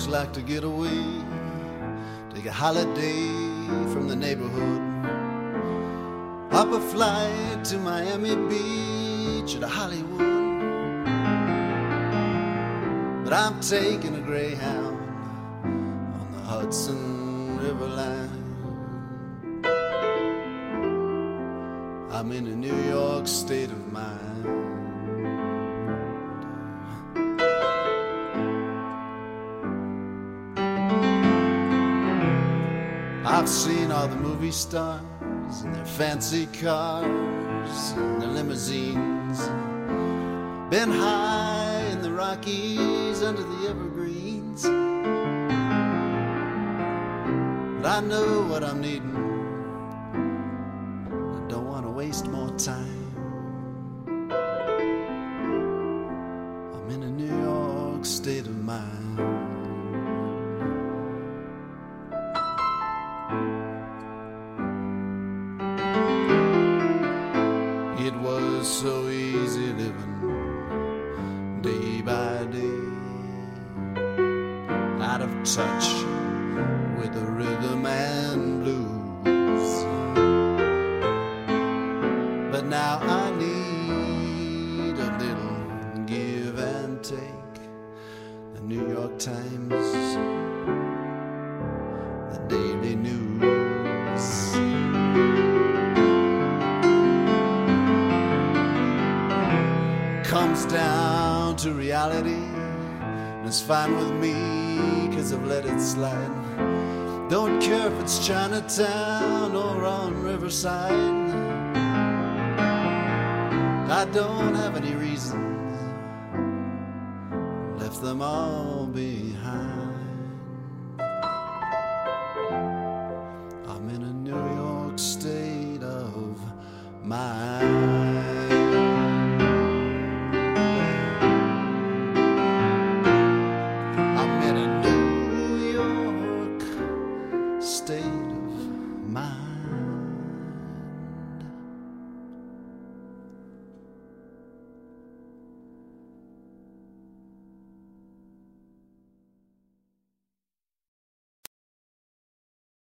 folks like to get away, take a holiday from the neighborhood, hop a flight to Miami Beach or to Hollywood. But I'm taking a Greyhound on the Hudson River line. I'm in a New York state of mind. I've seen all the movie stars in their fancy cars and their limousines, been high in the Rockies under the evergreens. But I know what I'm needing, I don't want to waste more time. I'm in a New York state of mind. It was so easy living day by day, out of touch with the rhythm and blues. But now I need a little give and take. The New York Times, the Daily News, comes down to reality, and it's fine with me, 'cause I've let it slide. Don't care if it's Chinatown or on Riverside. I don't have any reasons, left them all behind. I'm in a New York state of mind.